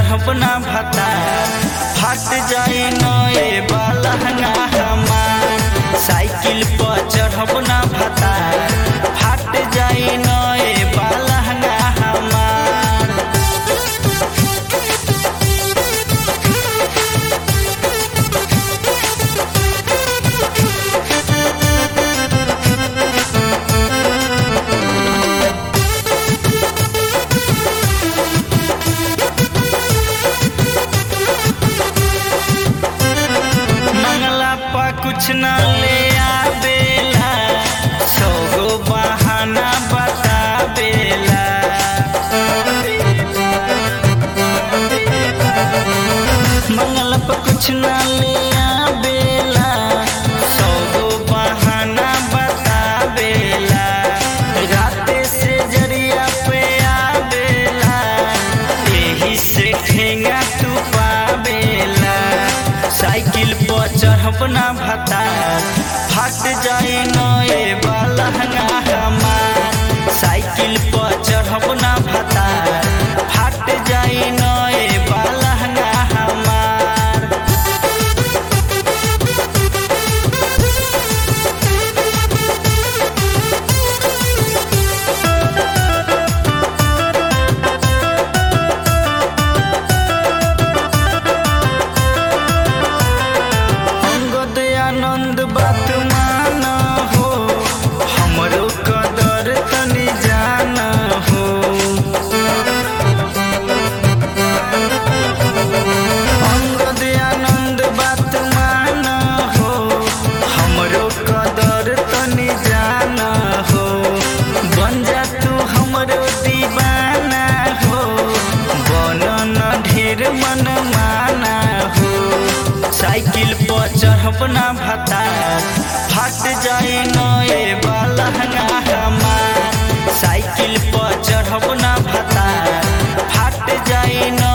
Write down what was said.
चढ़ब ना भता फट जाई नए बालहंगा हमार। साइकिल पर चढ़ब ना भता फट जाई नए बालहंगा हमार। कुछ ना ले आवेला सौ गो बहाना बतावेला। मंगल पर कुछ ना ले आवेला सौ गो बहाना बतावेला। राते से जरिया पे आवेला यही से ठेंगा तू पावेला। साइकिल पर चढ़ब ना भता फट जाई नए बालहंगा हमार। साइकिल पर चढ़ब ना भता फट जाई नए बालहंगा हमार। आनंद बात माना हो हमरो कदर तनी जाना हो। अंगद आनंद बात माना हो हमरो कदर तनी जाना हो। बन जा तू हमरो दीवाना हो बनन ढेर मन माना हो। साइकिल पर चढ़ब ना भता फट जाई नए बालहंगा हमार। साइकिल पर चढ़ब ना भता फट जाई न